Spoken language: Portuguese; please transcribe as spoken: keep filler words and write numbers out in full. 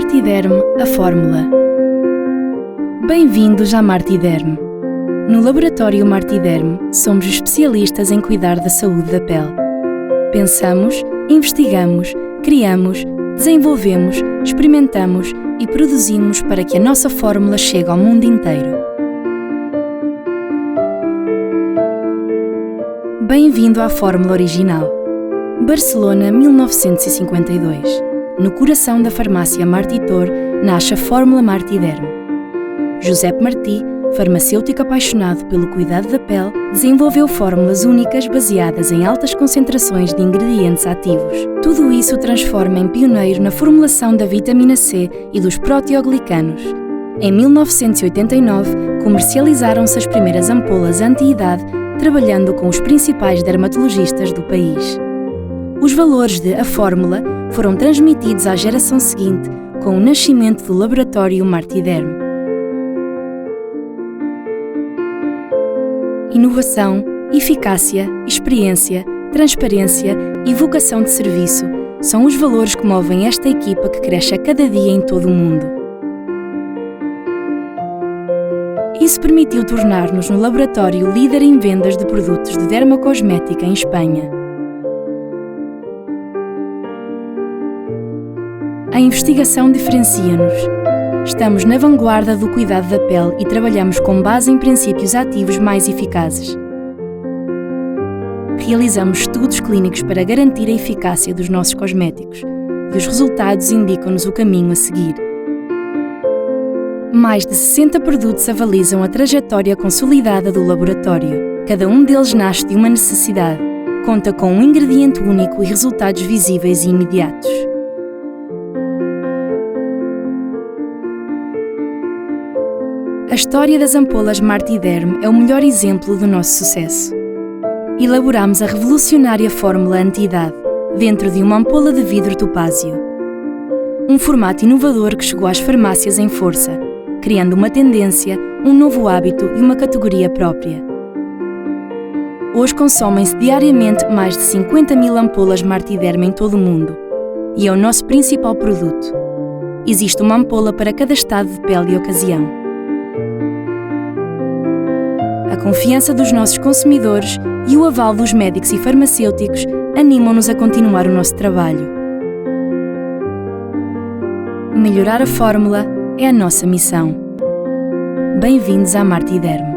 Martiderm, a fórmula. Bem-vindos à Martiderm. No Laboratório Martiderm, somos especialistas em cuidar da saúde da pele. Pensamos, investigamos, criamos, desenvolvemos, experimentamos e produzimos para que a nossa fórmula chegue ao mundo inteiro. Bem-vindo à fórmula original. Barcelona, mil novecentos e cinquenta e dois. No coração da farmácia Martitor, nasce a fórmula Martiderm. Giuseppe Martí, farmacêutico apaixonado pelo cuidado da pele, desenvolveu fórmulas únicas baseadas em altas concentrações de ingredientes ativos. Tudo isso o transforma em pioneiro na formulação da vitamina C e dos proteoglicanos. Em mil novecentos e oitenta e nove, comercializaram-se as primeiras ampolas anti-idade, trabalhando com os principais dermatologistas do país. Os valores de a fórmula foram transmitidos à geração seguinte com o nascimento do Laboratório Martiderm. Inovação, eficácia, experiência, transparência e vocação de serviço são os valores que movem esta equipa que cresce a cada dia em todo o mundo. Isso permitiu tornar-nos no laboratório líder em vendas de produtos de dermocosmética em Espanha. A investigação diferencia-nos. Estamos na vanguarda do cuidado da pele e trabalhamos com base em princípios ativos mais eficazes. Realizamos estudos clínicos para garantir a eficácia dos nossos cosméticos e os resultados indicam-nos o caminho a seguir. Mais de sessenta produtos avalizam a trajetória consolidada do laboratório. Cada um deles nasce de uma necessidade, conta com um ingrediente único e resultados visíveis e imediatos. A história das ampolas Martiderm é o melhor exemplo do nosso sucesso. Elaboramos a revolucionária fórmula anti-idade dentro de uma ampola de vidro topázio. Um formato inovador que chegou às farmácias em força, criando uma tendência, um novo hábito e uma categoria própria. Hoje consomem-se diariamente mais de cinquenta mil ampolas Martiderm em todo o mundo e é o nosso principal produto. Existe uma ampola para cada estado de pele e ocasião. A confiança dos nossos consumidores e o aval dos médicos e farmacêuticos animam-nos a continuar o nosso trabalho. Melhorar a fórmula é a nossa missão. Bem-vindos à Martiderm.